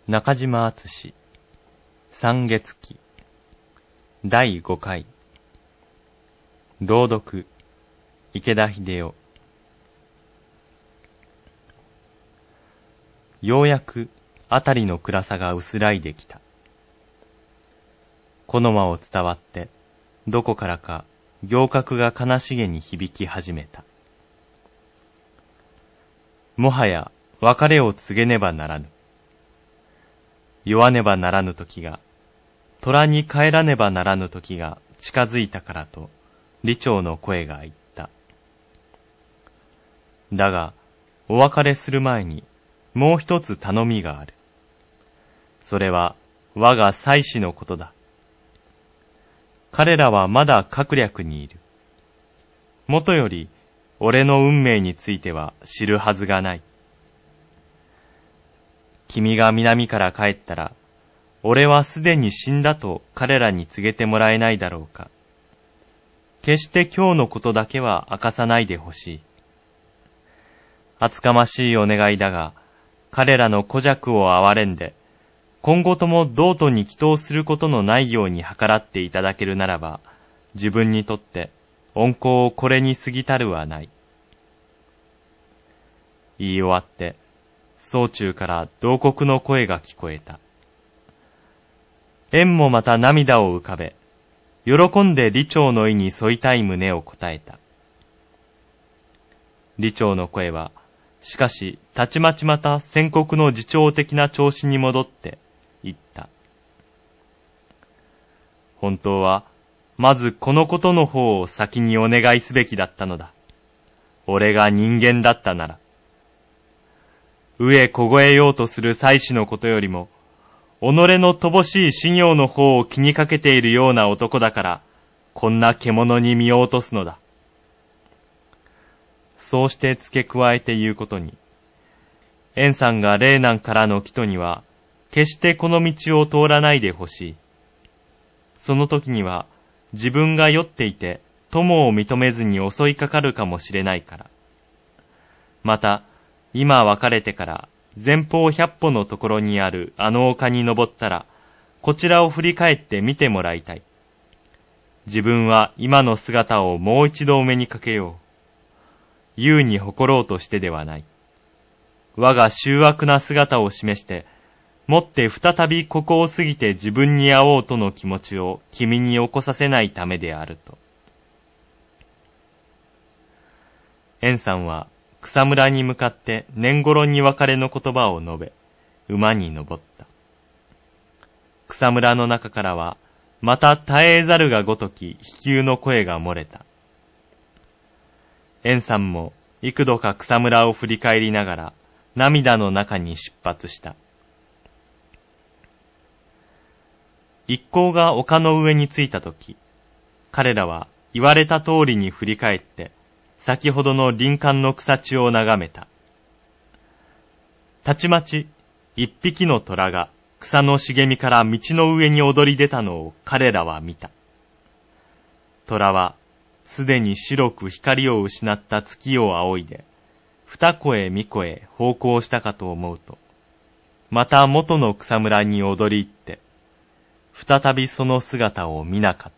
中島敦三月期第5回朗読池田秀夫。ようやくあたりの暗さが薄らいできた。この間を伝わってどこからか行角が悲しげに響き始めた。もはや別れを告げねばならぬ。酔わねばならぬ時が、虎に帰らねばならぬ時が近づいたからと、李長の声が言った。だが、お別れする前に、もう一つ頼みがある。それは、我が妻子のことだ。彼らはまだ閣略にいる。もとより、俺の運命については知るはずがない。君が南から帰ったら、俺はすでに死んだと彼らに告げてもらえないだろうか。決して今日のことだけは明かさないでほしい。厚かましいお願いだが、彼らの孤弱を憐れんで、今後とも同途に祈祷することのないように計らっていただけるならば、自分にとって恩光をこれに過ぎたるはない。言い終わって、宗中から同国の声が聞こえた。縁もまた涙を浮かべ、喜んで李長の意に沿いたい旨を答えた。李長の声は、しかしたちまちまた先国の自重的な調子に戻って言った。本当は、まずこのことの方を先にお願いすべきだったのだ。俺が人間だったなら。飢え凍えようとする妻子のことよりも、己の乏しい信用の方を気にかけているような男だから、こんな獣に身を落とすのだ。そうして付け加えて言うことに、円さんが霊南からの帰途には、決してこの道を通らないでほしい。その時には、自分が酔っていて、友を認めずに襲いかかるかもしれないから。また、今別れてから前方100歩のところにあるあの丘に登ったら、こちらを振り返って見てもらいたい。自分は今の姿をもう一度お目にかけよう。優に誇ろうとしてではない。我が醜悪な姿を示して、もって再びここを過ぎて自分に会おうとの気持ちを君に起こさせないためであると。円さんは、草むらに向かって年頃に別れの言葉を述べ、馬に登った。草むらの中からは、また絶えざるがごとき悲求の声が漏れた。円さんも幾度か草むらを振り返りながら、涙の中に出発した。一行が丘の上に着いたとき、彼らは言われた通りに振り返って、先ほどの林間の草地を眺めた。たちまち、一匹の虎が草の茂みから道の上に躍り出たのを彼らは見た。虎は、すでに白く光を失った月を仰いで、二子へ三子へ方向したかと思うと、また元の草むらに躍り入って、再びその姿を見なかった。